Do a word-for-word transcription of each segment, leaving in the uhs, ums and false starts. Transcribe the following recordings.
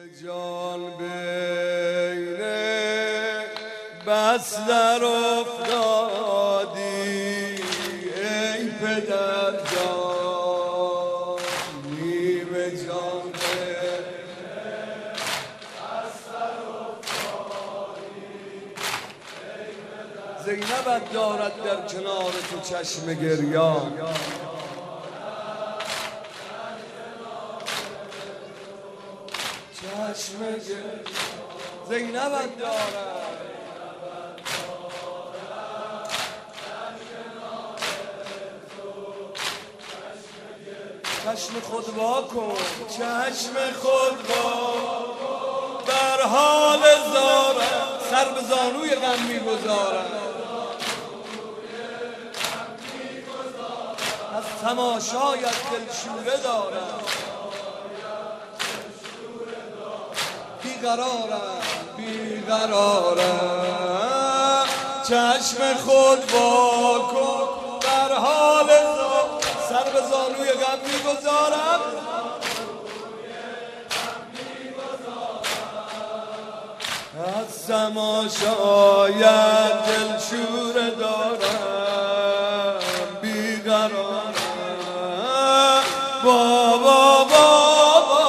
جان بین بستر افتادی ای پدر جان، نیمه جان بین بستر افتادی ای پدر. زینبت دارد در کنار تو چشم گریان، چشم گریان زینبت دارد. چشم خود وا کن، چشم خود وا بر حال زارم، سر به زانوی غم میگذارم، از تماشایت دلشوره دارم، بیقرارم بیقرارم. چشم خود وا کن بر حال زارم، سر به زانوی غم میگذارم، از تماشایت دلشوره دارم، بیقرارم. بابا بابا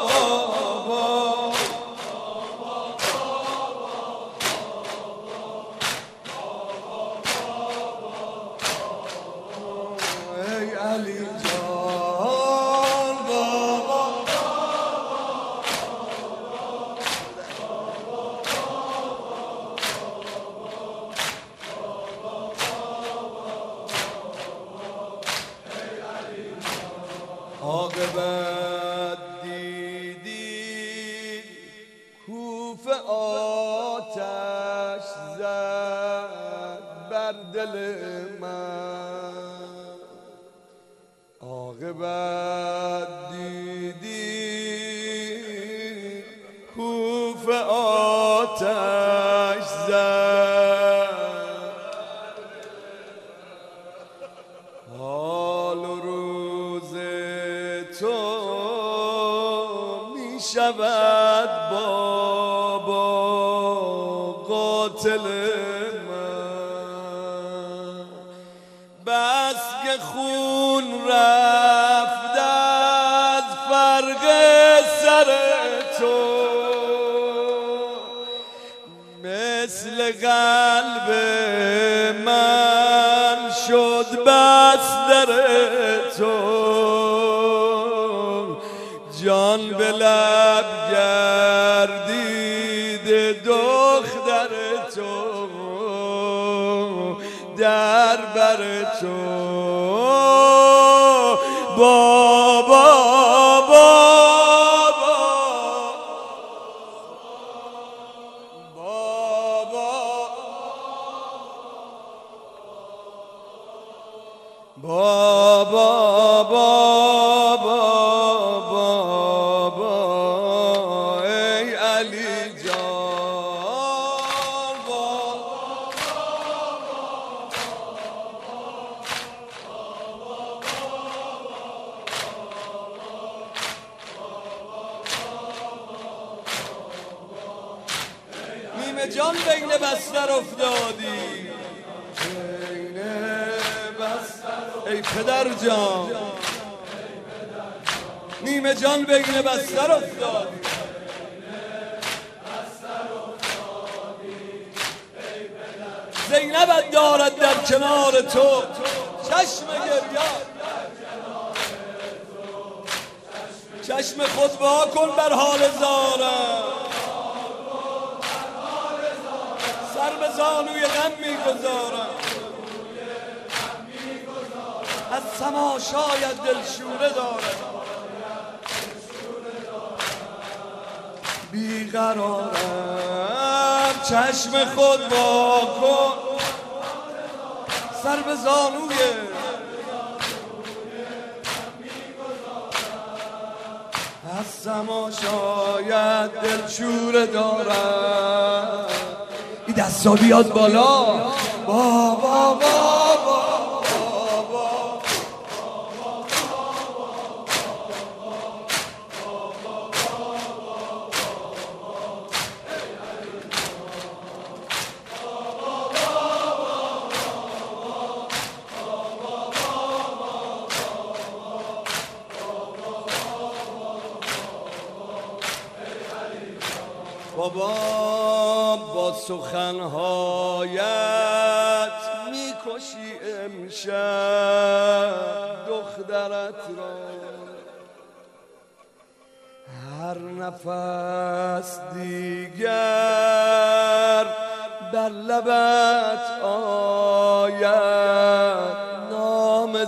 ای علی جان، بابا عاقبت دیدی کوفه آتش زد بر دل من، عاقبت دیدی کوفه آتش زد، حال و روز تو می شود بابا قاتل من، بس که خون رفت از فرق سر تو، مثل قلب من شد بستر تو، جان به لب گردید دختر تو، در بر تو بابا بابا بابا بابا بابا ای علی جان، نیمه جان بین بستر افتادی ای پدر جان، نیمه جان بین بستر افتادی. زینبت دارد در کنار تو چشم گریان، چشم خود وا کن بر حال زارم، سر به زانوی غم میگذارم، از تماشایت دلشوره دارم، بیقرارم. چشم خود وا کن سر به زانوی از تماشایت دلشوره دارم. این دستا بیاد بالا، بابا بابا بابا با سخنهایت میکشی امشب دخترت را، هر نفس دیگر بر لبت آید نام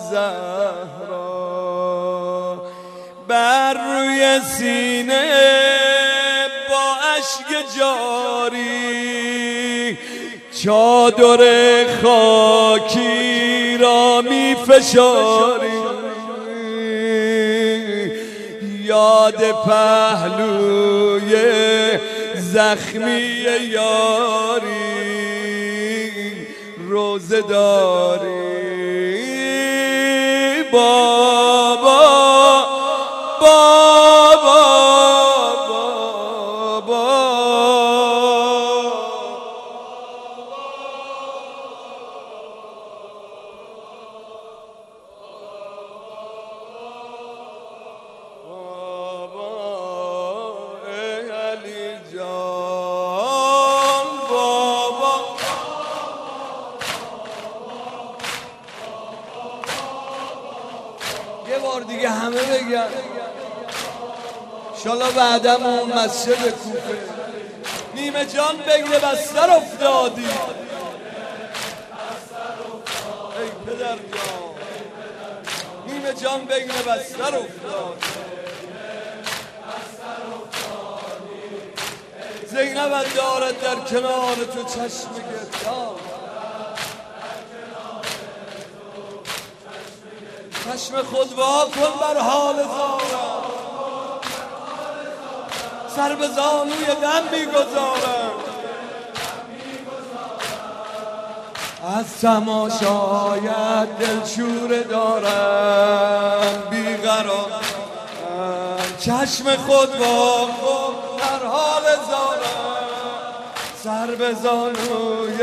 زهرا، بر روی سینه با اشک جاری چادر خاکی را می فشاری، یاد پهلوی زخمی یاری روزه داری. بابا بابا بابا یه بار دیگه همه بگن انشالله بعدم اون مسجد کوفه. نیمه جان بین بستر افتادی ای پدر جان، نیمه جان بین بستر افتادی، زینب دارد در کنار تو چشم گردان، چشم خود وا کن بر حال زارم، سر به زانوی غم میگذارم، از تماشایت دلشوره دارم بیقرارم، چشم خود وا کن بر حال زارم، سر به زانوی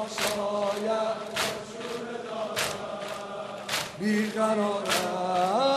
تماشایت بیقرارم.